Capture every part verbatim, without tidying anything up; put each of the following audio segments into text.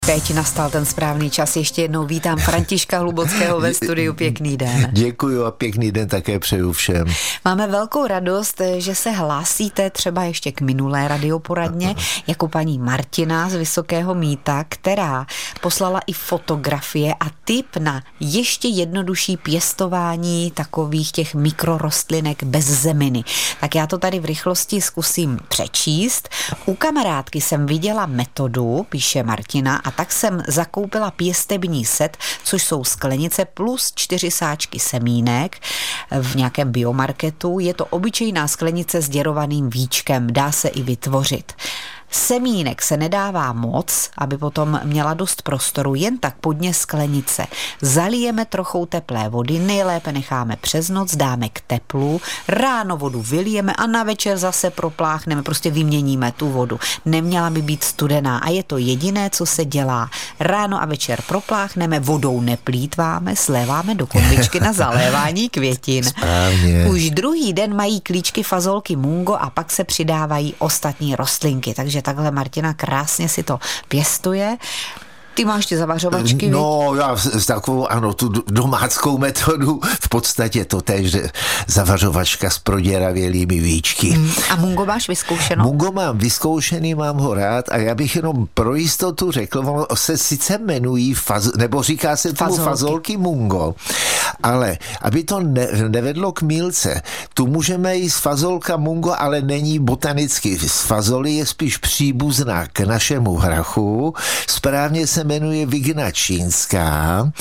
Teď nastal ten správný čas. Ještě jednou vítám Františka Hlubockého ve studiu. Pěkný den. Děkuju a pěkný den také přeju všem. Máme velkou radost, že se hlásíte třeba ještě k minulé radioporadně jako paní Martina z Vysokého Mýta, která poslala i fotografie a tip na ještě jednodušší pěstování takových těch mikrorostlinek bez zeminy. Tak já to tady v rychlosti zkusím přečíst. U kamarádky jsem viděla metodu, píše Martina, a tak jsem zakoupila pěstební set, což jsou sklenice plus čtyři sáčky semínek v nějakém biomarketu. Je to obyčejná sklenice s děrovaným víčkem, dá se i vytvořit. Semínek se nedává moc, aby potom měla dost prostoru, jen tak pod ně sklenice. Zalijeme trochou teplé vody, nejlépe necháme přes noc, dáme k teplu, ráno vodu vylijeme a na večer zase propláchneme, prostě vyměníme tu vodu. Neměla by být studená a je to jediné, co se dělá. Ráno a večer propláchneme, vodou neplýtváme, sléváme do konvičky na zalévání květin. Správně. Už druhý den mají klíčky fazolky mungo a pak se přidávají ostatní rostlinky, takže takhle Martina krásně si to pěstuje. Ty máš ty zavařovačky, No, já s takovou, ano, tu domáckou metodu, v podstatě to též zavařovačka s proděravělými víčky. Hmm. A mungo máš vyzkoušeno? Mungo mám vyzkoušený, mám ho rád a já bych jenom pro jistotu řekl, ono se sice jmenují, faz, nebo říká se tomu fazolky. fazolky mungo, ale aby to ne, nevedlo k mýlce, tu můžeme jíst fazolka mungo, ale není botanicky. Z fazoli je spíš příbuzná k našemu hrachu, správně se jmenuje vigna čínská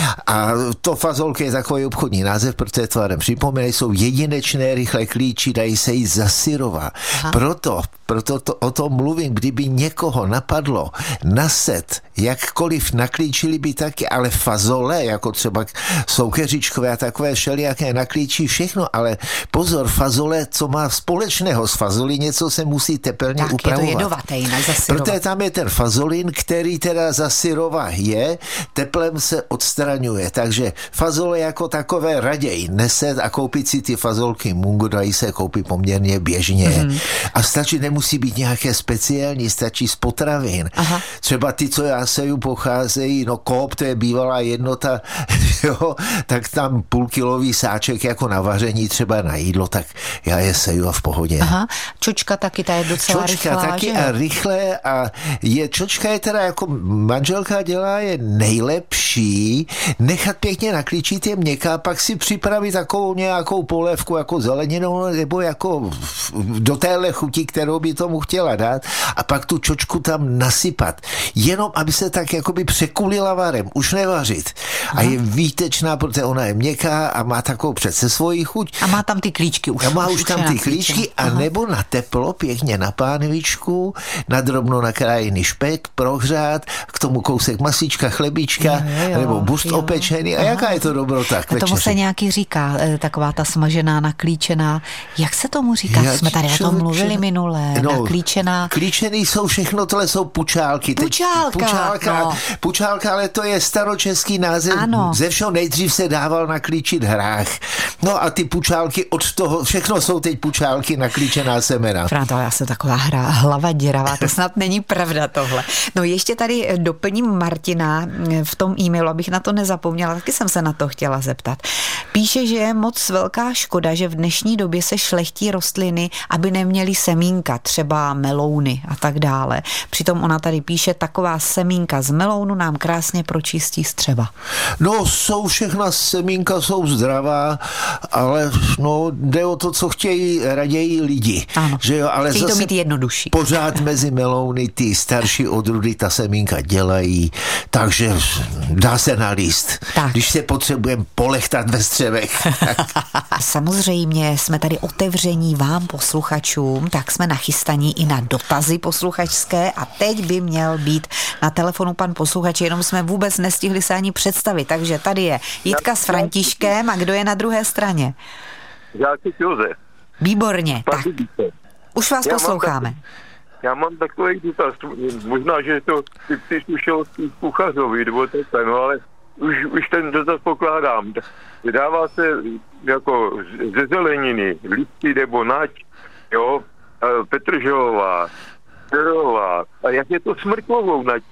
a to fazolky je takový obchodní název, protože to vám připomínají, jsou jedinečné, rychle klíči, dají se jí zasyrovat. Proto, proto to, o tom mluvím, kdyby někoho napadlo naset, jakkoliv naklíčili by taky, ale fazole, jako třeba soukeřičkové a takové všelijaké naklíčí všechno, ale pozor, fazole, co má společného s fazolí, něco se musí tepelně tak, upravovat. Je to jedovatý, nezasyrovat. Protože tam je ten fazolin, který teda zasyrova je, teplem se odstraňuje, takže fazole jako takové raději neset a koupit si ty fazolky mungo, dají se koupit poměrně běžně. Mm-hmm. A stačí, nemusí být nějaké speciální, stačí z potravin. Aha. Třeba ty, co já seju, pocházejí, no Coop, to je bývalá jednota, jo, tak tam půlkilový sáček jako na vaření, třeba na jídlo, tak já je seju a v pohodě. Aha. Čočka taky, ta je docela čočka rychlá, taky že? a rychle a je, čočka je teda jako manželka dělá, je nejlepší nechat pěkně naklíčit, je měkká, pak si připravit takovou nějakou polévku jako zeleninou nebo jako do téhle chuti, kterou by tomu chtěla dát a pak tu čočku tam nasypat. Jenom, aby se tak jakoby překulila varem, už nevařit. Aha. A je výtečná, protože ona je měkká a má takovou přece svoji chuť. A má tam ty klíčky už. A má už, už tam ty klíčky a aha. nebo na teplo, pěkně na pánvičku, na drobno nakrájený špek, prohřát, k tomu kousek masíčka, chlebíčka, jo, jo, nebo bust jo. opečený. A aha. jaká je to dobrota k a tomu se nějaký říká, taková ta smažená, naklíčená. Jak se tomu říká? Já, Jsme tady o tom mluvili minule. No, naklíčená. Klíčený jsou všechno, tohle jsou pučálky. Pučálka. Teď, pučálka, no. pučálka, ale to je staročeský název. Ano. Ze všeho nejdřív se dával naklíčit hrách. No a ty pučálky od toho, všechno jsou teď pučálky, naklíčená semena. Franto, já jsem taková hra, hlava děravá, to snad není pravda tohle. No ještě tady doplním Martina v tom e-mailu, abych na to nezapomněla, taky jsem se na to chtěla zeptat. Píše, že je moc velká škoda, že v dnešní době se šlechtí rostliny, aby neměly semínka, třeba melouny a tak dále. Přitom ona tady píše, taková semínka z melounu nám krásně pročistí střeva. No, jsou všechna semínka, jsou zdravá, ale no, jde o to, co chtějí raději lidi. Ano, že jo, ale chtějí zase to mít jednodušší. Pořád mezi melouny ty starší odrůdy ta semínka dělají, takže dá se nalíst, tak. Když se potřebujeme polechtat ve střevech. Samozřejmě jsme tady otevření vám posluchačům, tak jsme nachystaní i na dotazy posluchačské a teď by měl být na telefonu pan posluchač, jenom jsme vůbec nestihli se ani představit, takže tady je Jitka s Františkem a kdo je na druhé straně? Žáček Josef. Výborně, tak už vás já posloucháme. Mám tak, já mám takový dotaz, možná, že to ty příslušel z kuchařovi, nebo takhle, no ale už, už ten dotaz pokládám. Vydává se jako ze zeleniny, listy nebo nať, jo, petrželová, syrová. A jak je to s mrkvovou natí?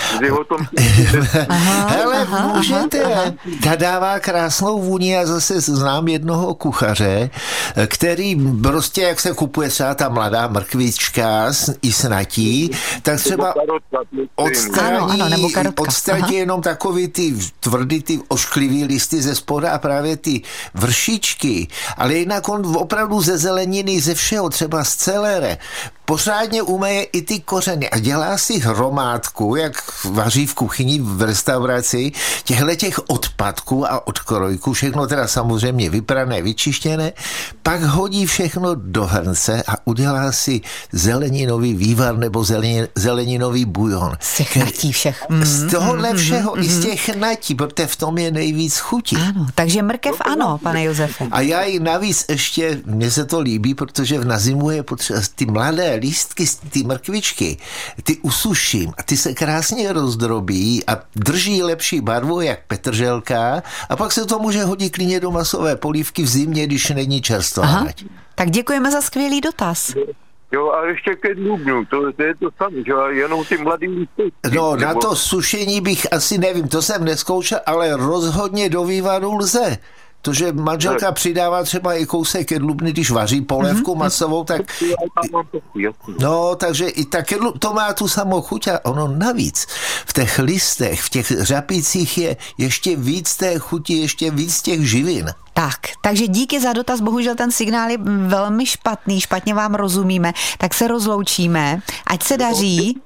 Kdy o tom... aha, hele, aha, můžete. Aha. Ta dává krásnou vůni. Já zase znám jednoho kuchaře, který prostě, jak se kupuje třeba ta mladá mrkvička i snatí, tak třeba odstraní, ano, ano, nebo odstraní jenom takový ty tvrdý, ty ošklivý listy ze spoda a právě ty vršičky, ale jinak on opravdu ze zeleniny, ze všeho, třeba z celére, pořádně umeje i ty kořeny a dělá si hromádku, jak vaří v kuchyni v restauraci, těchto těch odpadků a odkrojků, všechno teda samozřejmě vyprané, vyčištěné, pak hodí všechno do hrnce a udělá si zeleninový vývar nebo zelenin, zeleninový bujon. Z těch natí všech. Mm, z tohohle všeho, mm, i z těch natí, protože v tom je nejvíc chutí. Ano, takže mrkev ano, pane Josefe. A já i navíc ještě, mně se to líbí, protože na zimu je potřeba ty mladé lístky, ty mrkvičky, ty usuším a ty se krásně rozdrobí a drží lepší barvu, jak petrželka, a pak se to může hodit klidně do masové polívky v zimě, když není čerstvá. Tak děkujeme za skvělý dotaz. Jo, a ještě ke dubnu, to, to je to samé, že jenom ty mladý lístky. No, na to sušení bych asi nevím, to jsem neskoušel, ale rozhodně do vývaru lze. To, že manželka přidává třeba i kousek kedlubny, když vaří polévku mm-hmm. masovou, tak... No, takže i ta kedlu, to má tu samou chuť a ono navíc. V těch listech, v těch řapících je ještě víc té chuti, ještě víc těch živin. Tak, takže díky za dotaz, bohužel ten signál je velmi špatný, špatně vám rozumíme, tak se rozloučíme, ať se daří.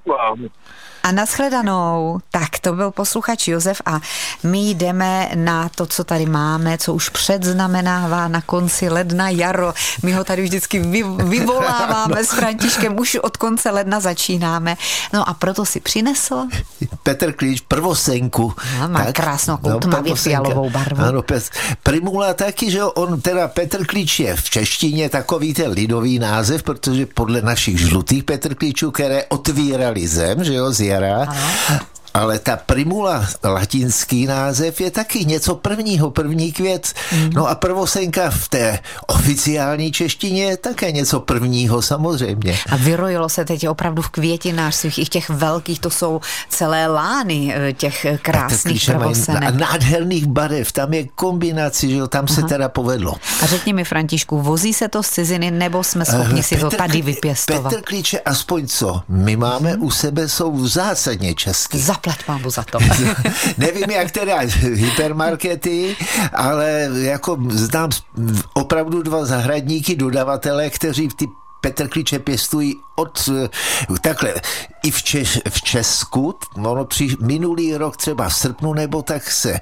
A nashledanou. Tak, to byl posluchač Josef a my jdeme na to, co tady máme, co už předznamenává na konci ledna jaro. My ho tady vždycky vy, vyvoláváme no. S Františkem, už od konce ledna začínáme. No a proto si přinesl Petr Klíč prvosenku. No, má tak, krásnou no, tmavě fialovou barvu. Ano, pes. Primula taky, že on teda Petr Klíč je v češtině takový ten lidový název, protože podle našich žlutých Petr Klíčů, které otvírali zem, že jo, z jara, ale ta primula, latinský název, je taky něco prvního, první květ. Mm. No a prvosenka v té oficiální češtině je také něco prvního samozřejmě. A vyrojilo se teď opravdu v květinářství, i v těch velkých, to jsou celé lány těch krásných prvosenek. A nádherných barev, tam je kombinace, že jo, tam Aha. se teda povedlo. A řekni mi, Františku, vozí se to z ciziny, nebo jsme schopni uh, si Petr, to tady vypěstovat? Petr Klíče, aspoň co my máme hmm. u sebe, jsou zásadně český. Zaplet pámbu za to. Nevím, jak teda hypermarkety, ale jako znám opravdu dva zahradníky, dodavatele, kteří ty Petr Klíče pěstují od takhle i v, Češ, v Česku, ono při minulý rok třeba v srpnu nebo tak se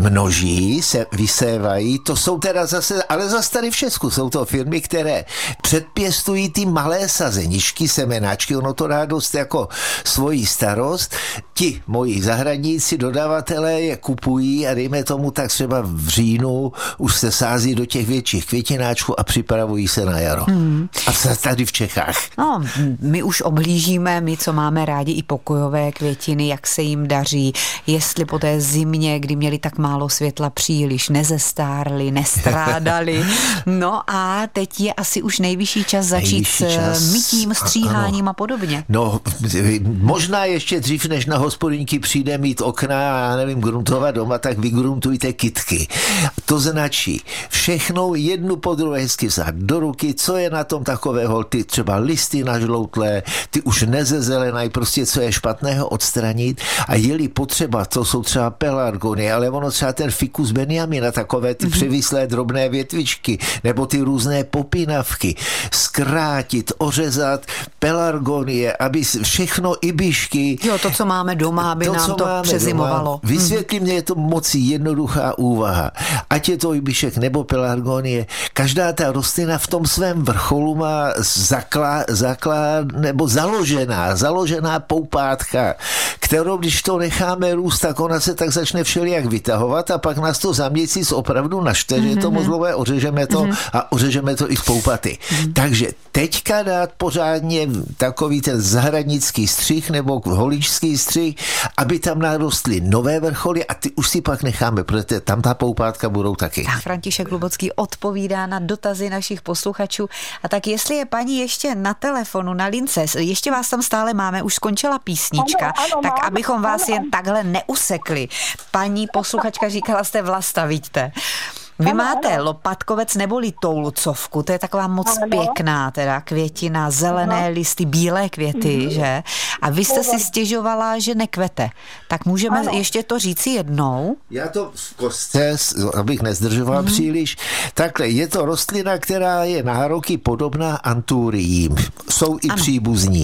množí, se vysévají, to jsou teda zase, ale zase tady v Česku jsou to firmy, které předpěstují ty malé sazeničky, semenáčky, ono to dá dost jako svoji starost, ti moji zahradníci, dodavatelé je kupují a dejme tomu tak třeba v říjnu už se sází do těch větších květináčků a připravují se na jaro. Hmm. A tady v Čechách. No, my už oblížíme, my, co máme rádi i pokojové květiny, jak se jim daří, jestli po té zimě, kdy měli tak málo světla, příliš nezestárli, nestrádali. No a teď je asi už nejvyšší čas začít nejvyšší s čas. mytím, stříháním ano. a podobně. No, možná ještě dřív, než na hospodyňky přijde mít okna a já nevím, gruntovat doma, tak vygruntujte kytky. To značí všechno jednu po druhé hezky vzát do ruky, co je na tom takového, ty třeba listy nažloutlé, ty už nezezelenají, prostě co je špatného odstranit a je-li potřeba, to jsou třeba pelargony, ale ono třeba ten ficus beniamina, takové ty mm-hmm. převislé drobné větvičky, nebo ty různé popínavky, zkrátit, ořezat pelargonie, aby všechno ibišky. Jo, to, co máme doma, aby to, nám to přezimovalo. Vysvětli mm-hmm. mě, je to moc jednoduchá úvaha. Ať je to ibišek nebo pelargonie, každá ta rostlina v tom svém vrcholu má zaklá, zaklá, nebo založená, založená poupátka, kterou, když to necháme růst, tak ona se tak začne všelijak vytahovat a pak nás to za měsíc opravdu naštve, mm-hmm. že je to moc dlouhé, ořežeme to mm-hmm. a ořežeme to i z poupaty. Mm-hmm. Takže teďka dát pořádně takový ten zahradnický střih nebo holičský střih, aby tam narostly nové vrcholy a ty už si pak necháme, protože tam ta poupátka budou taky. Tak František Hlubocký odpovídá na dotazy našich posluchačů. A tak jestli je paní ještě na telefonu, na lince, ještě vás tam stále máme. máme, už skončila písnička, ano, ano, tak mám, abychom vás ano, jen ano. takhle neusekli. Paní posluchačka říkala, jste Vlasta, vidíte. Vy Ano, máte ano. lopatkovec neboli toulucovku, to je taková moc Ano. pěkná teda květina, zelené Ano. listy, bílé květy, Mhm. že? A vy jste si Ano. stěžovala, že nekvete. Tak můžeme Ano. ještě to říci jednou? Já to v kostce, abych nezdržoval mm. příliš, takhle, je to rostlina, která je na roky podobná anturiím. Jsou i ano. příbuzní.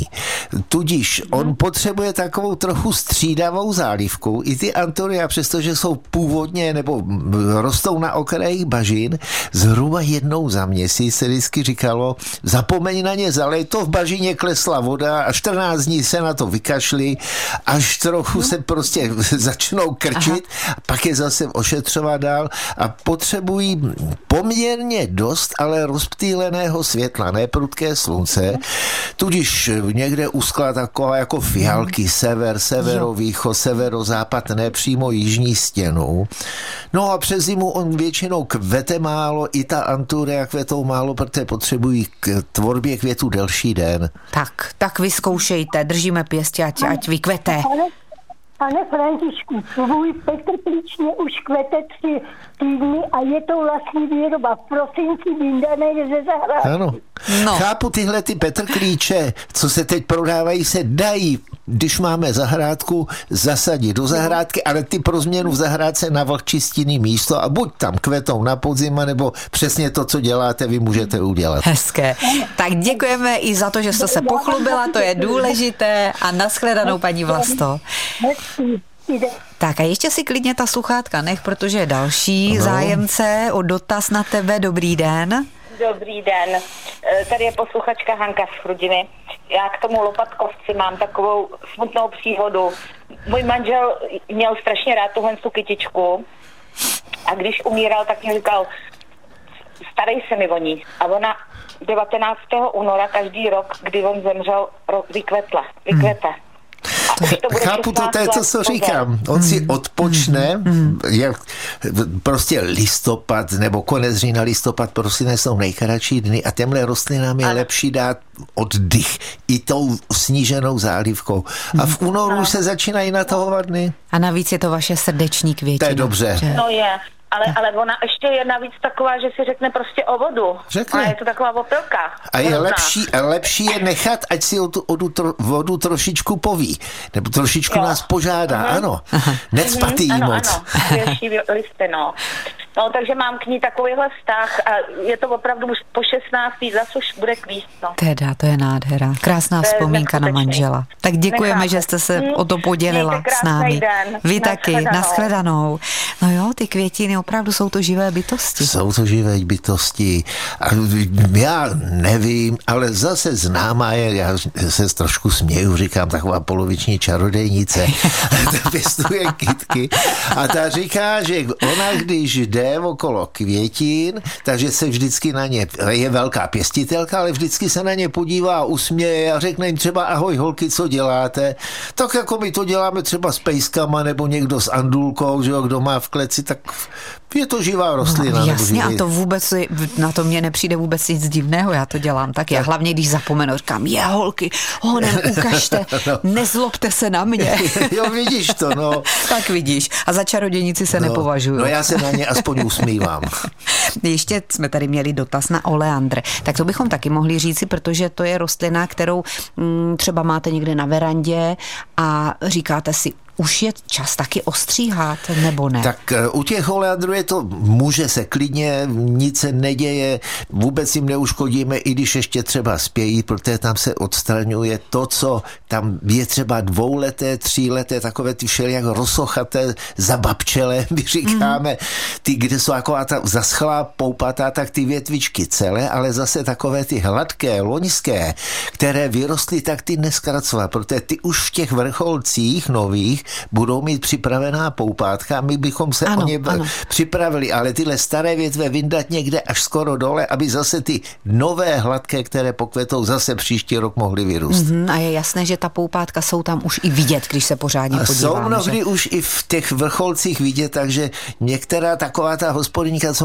Tudíž mm. on potřebuje takovou trochu střídavou zálivku. I ty anturia, přestože jsou původně nebo rostou na okrajích bažin, zhruba jednou za měsíc se vždycky říkalo, zapomeň na ně, zalej to, v bažině klesla voda a čtrnáct dní se na to vykašli, až trochu se prostě začnou krčit, a pak je zase ošetřovat dál a potřebují poměrně dost, ale rozptýleného světla, ne prudké slunce, tudíž někde uskla taková jako fialky, sever, severovýchod, severozápad, ne přímo jižní stěnu. No a přes zimu on většinou kvete málo, i ta anturia kvetou málo, protože potřebují k tvorbě květu delší den. Tak, tak vyzkoušejte, držíme pěstě, ať, ať vykvete. Pane, pane Františku, svůj Petr Plíčně už kvete tři týdny a je to vlastní výroba. V prosinci vyndané ze zahrádky. Ano. No. Chápu, tyhle ty Petr Klíče, co se teď prodávají, se dají, když máme zahrádku, zasadit do zahrádky, ale ty pro změnu v zahrádce na vlhčistinný místo a buď tam kvetou na podzim, nebo přesně to, co děláte, vy můžete udělat. Hezké. Tak děkujeme i za to, že jste se pochlubila, to je důležité a nashledanou, paní Vlasto. Hezký. Jde. Tak a ještě si klidně ta sluchátka nech, protože je další Ano. zájemce o dotaz na tebe. Dobrý den. Dobrý den, tady je posluchačka Hanka z Chrudiny. Já k tomu lopatkovci mám takovou smutnou příhodu. Můj manžel měl strašně rád tuhle tu kytičku a když umíral, tak mi říkal, starej se mi o ní. A ona devatenáctého února každý rok, kdy on zemřel, vykvetla, vykvete. A už to bude Chápu to, to je to, co říkám. On si odpočne, jak prostě listopad, nebo konec října, listopad, prosinec jsou nejkratší dny a těmhle rostlinám je ano. lepší dát oddych i tou sníženou zálivkou. A v únoru už se začínají natahovat dny. A navíc je to vaše srdeční květina. To je dobře. že? No je, ale, ale ona ještě je navíc taková, že si řekne prostě o vodu. Řekne. A je to taková opilka. A je Hrozná. lepší, lepší je nechat, ať si o tu, o tu tro, vodu trošičku poví. Nebo trošičku Jo. nás požádá, Mhm. ano. Necpatý ano, moc. Ano, svěží listy, no. No, takže mám k ní takovýhle vztah a je to opravdu už po šestnáctý, zas už bude kvíst, no. Teda, to je nádhera. Krásná To je vzpomínka na neskutečný. manžela. Tak děkujeme, Nechápu. že jste se Hm, o to podělila mějte s námi. krásnej den. Vy taky, Nashledanou. nashledanou. No jo, ty květiny opravdu jsou to živé bytosti. Jsou to živé bytosti. A já nevím, ale zase známá je, já se trošku směju, říkám, taková poloviční čarodejnice. Ta pěstuje kytky. A ta říká, že ona, když jde okolo květin, takže se vždycky na ně, je velká pěstitelka, ale vždycky se na ně podívá, usměje a řekne jim třeba ahoj holky, co děláte? Tak jako my to děláme třeba s pejskama nebo někdo s andulkou, že jo, kdo má v kleci, tak je to živá rostlina. No, nebo jasně, živý. a to vůbec, na to mě nepřijde vůbec nic divného, já to dělám tak. Já hlavně, když zapomenu, říkám, je holky, honem, ukažte, nezlobte se na mě. Jo, vidíš to, no. Tak vidíš. A za čarodějnici se no, nepovažuju. No já se na ně aspoň usmívám. Ještě jsme tady měli dotaz na oleandr. Tak to bychom taky mohli říci, protože to je rostlina, kterou mm, třeba máte někde na verandě a říkáte si, už je čas taky ostříhat, nebo ne? Tak u těch oleandrů je to, může se klidně, nic se neděje, vůbec jim neuškodíme, i když ještě třeba spějí, protože tam se odstraňuje to, co tam je třeba dvouleté, tříleté, takové ty všelijak rozsochaté zababčelé, my říkáme, mm. ty, kde jsou taková ta zaschlá poupatá, tak ty větvičky celé, ale zase takové ty hladké, loňské, které vyrostly, tak ty neskracovat, protože ty už v těch vrcholcích nových budou mít připravená poupátka, my bychom se ano, o ně ano. připravili, ale tyhle staré větve vyndat někde až skoro dole, aby zase ty nové hladké, které pokvetou, zase příští rok mohly vyrůst. Mm-hmm, a je jasné, že ta poupátka jsou tam už i vidět, když se pořádně A podíváme. jsou mnohdy že? už i v těch vrcholcích vidět, takže některá taková ta hospodyňka, co má ráda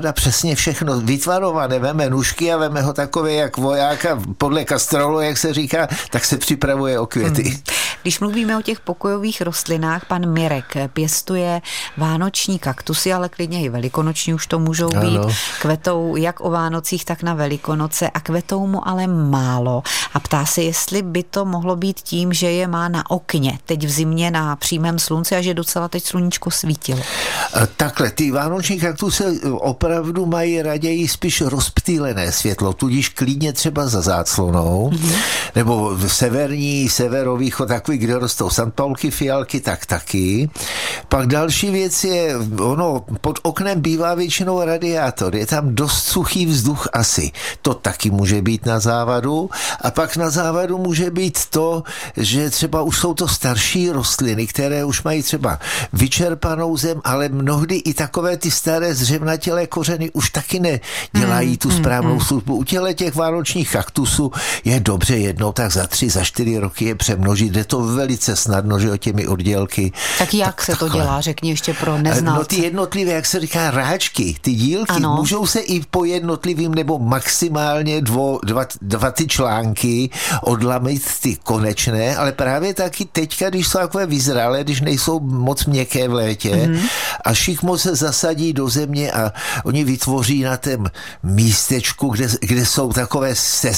teda přesně všechno vytvarované, veme nůžky a veme ho takové jak vojáka podle kastrolu, jak se říká, tak se připravuje o květy. Hmm. Když mluvíme o těch pokojových rostlinách, pan Mirek pěstuje vánoční kaktusy, ale klidně i velikonoční už to můžou být. Ano. Kvetou jak o Vánocích, tak na Velikonoce a kvetou mu ale málo. A ptá se, jestli by to mohlo být tím, že je má na okně, teď v zimě na přímém slunci a že docela teď sluníčko svítilo. Takhle, ty vánoční kaktusy opravdu mají raději spíš rozptýlené světlo, tudíž klidně třeba za záclonou, mm-hmm. nebo v severní, severovýchod, takový, kde rostou santpaulky, fialky, tak taky. Pak další věc je, ono, pod oknem bývá většinou radiátor, je tam dost suchý vzduch asi. To taky může být na závadu. A pak na závadu může být to, že třeba už jsou to starší rostliny, které už mají třeba vyčerpanou zem, ale mnohdy i takové ty staré zřevnatělé kořeny už taky nedělají tu správnou mm, službu. U těle těch vánočních kaktusů je dobře jednou tak za tři, za čtyři roky je přemnožit. Jde to velice snadno, že o těmi oddělky. Tak jak tak, se takhle. To dělá, řekni ještě pro neznalce. No ty jednotlivé, jak se říká, ráčky, ty dílky, ano. můžou se i po jednotlivým nebo maximálně dvo, dva, dva ty články odlamit ty konečné, ale právě taky teďka, když jsou takové vyzrálé, když nejsou moc měkké v létě mm-hmm. a šikmo se zasadí do země a oni vytvoří na tém místečku, kde, kde jsou takové se,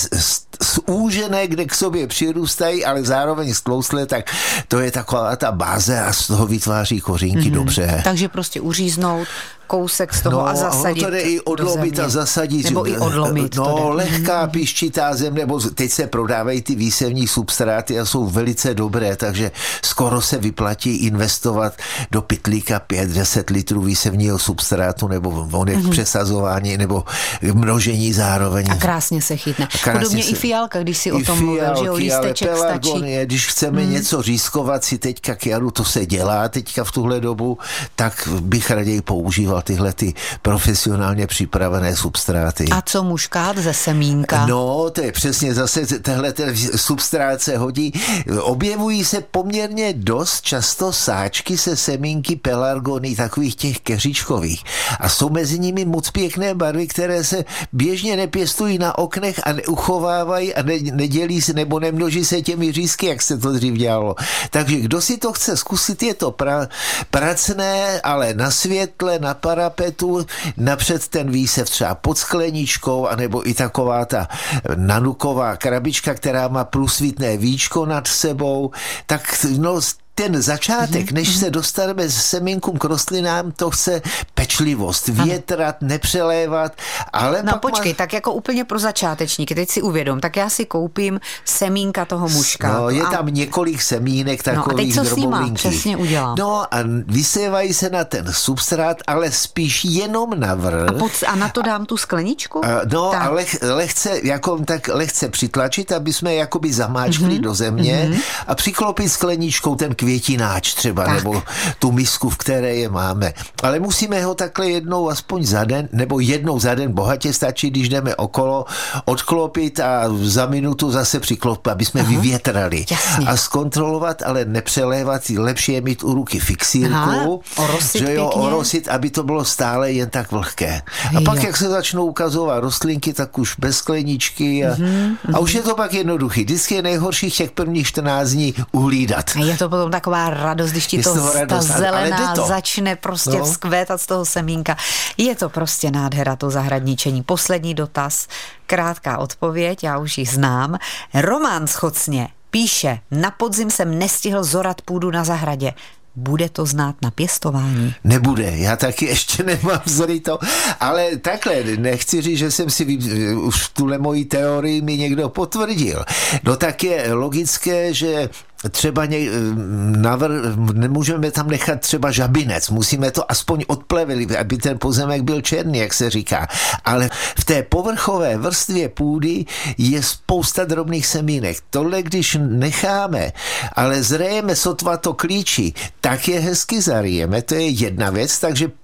zúžené, kde k sobě přirůstají, ale zároveň stloustlé, tak to je taková ta báze a z toho vytváří kořínky mm-hmm. dobře. Takže prostě uříznout kousek z toho no, a zasadit to jde i odlomit a zasadit. Nebo i odlomit. No, lehká piščitá zem, nebo teď se prodávají ty výsevní substráty a jsou velice dobré, takže skoro se vyplatí investovat do pytlíka pět deset litrů výsevního substrátu, nebo onek mm-hmm. přesazování, nebo množení zároveň. A krásně se chytne. Krásně Podobně se... i fialka, když si o tom mluvil, že jo, lísteček stačí. Když chceme mm. něco řízkovat si teďka k jaru, to se dělá teďka v tuhle dobu, tak bych raději používal tyhle ty profesionálně připravené substráty. A co muškát ze semínka? No, to je přesně zase tehle substrát se hodí. Objevují se poměrně dost často sáčky se semínky pelargony, takových těch keříčkových. A jsou mezi nimi moc pěkné barvy, které se běžně nepěstují na oknech a neuchovávají a ne, nedělí se nebo nemnoží se těmi řízky, jak se to dřív dělalo. Takže kdo si to chce zkusit, je to pra, pracné, ale na světle, na parapetu, napřed ten výsev třeba pod skleničkou, anebo i taková ta nanuková krabička, která má průsvitné víčko nad sebou, tak no ten začátek, než se dostaneme s semínkům k rostlinám, to chce pečlivost, větrat, nepřelévat, ale no pak počkej, má... tak jako úplně pro začátečníky, teď si uvědom, tak já si koupím semínka toho muškátu. No, je tam a... několik semínek takových no, a teď co droboulinkých. s nima přesně udělám? No a vysévají se na ten substrát, ale spíš jenom na vrch. A, pod, a na to dám tu skleničku? A, no tak. a leh, lehce, jako, tak lehce přitlačit, aby jsme jakoby zamáčkli mm-hmm. do země mm-hmm. a přiklopit skleničkou ten květináč třeba, tak. nebo tu misku, v které je máme. Ale musíme ho takhle jednou aspoň za den, nebo jednou za den, bohatě stačí, když jdeme okolo, odklopit a za minutu zase přiklopit, aby jsme Aha. vyvětrali. Jasně. A zkontrolovat, ale nepřelévat, lepší je mít u ruky fixírku, Aha. orosit že jo, orosit, aby to bylo stále jen tak vlhké. A jo. pak, jak se začnou ukazovat rostlinky, tak už bez skleničky a, mm-hmm. a už je to pak jednoduchý. Vždycky je nejhorší těch prvních čtrnáct dní uhlídat. A je to potom taková radost, když ti to, ta radost, zelená to. začne prostě no. vzkvétat z toho semínka. Je to prostě nádhera, to zahradničení. Poslední dotaz, krátká odpověď, já už ji znám. Roman Schocně píše, na podzim jsem nestihl zorat půdu na zahradě. Bude to znát na pěstování? Nebude, já taky ještě nemám vzory to, ale takhle, nechci říct, že jsem si vy, už tuhle moji teorii mi někdo potvrdil. No tak je logické, že třeba ně, navr, nemůžeme tam nechat třeba žabinec, musíme to aspoň odplevit, aby ten pozemek byl černý, jak se říká. Ale v té povrchové vrstvě půdy je spousta drobných semínek. Tohle, když necháme, ale zrejeme sotva to klíčí, tak je hezky zarijeme, to je jedna věc, takže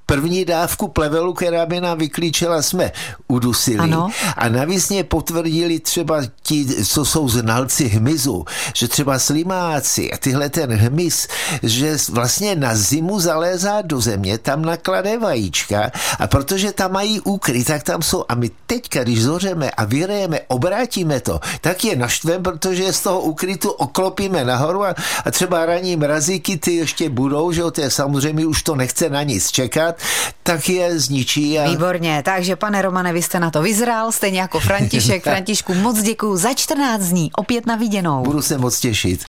první dávku plevelu, která by nám vyklíčela, jsme udusili. Ano. A navíc mě potvrdili třeba ti, co jsou znalci hmyzu, že třeba slimáci a tyhle ten hmyz, že vlastně na zimu zalézá do země, tam naklade vajíčka a protože tam mají úkryt, tak tam jsou. A my teďka, když zořeme a vyrejeme, obrátíme to, tak je naštvem, protože z toho úkrytu oklopíme nahoru a, a třeba ranní mrazíky ty ještě budou, že jo, to je samozřejmě už to nechce na nic čekat, tak je zničí. A... Výborně, takže pane Romane, vy jste na to vyzrál, stejně jako František. Františku, moc děkuju za čtrnáct dní, opět na viděnou. Budu se moc těšit.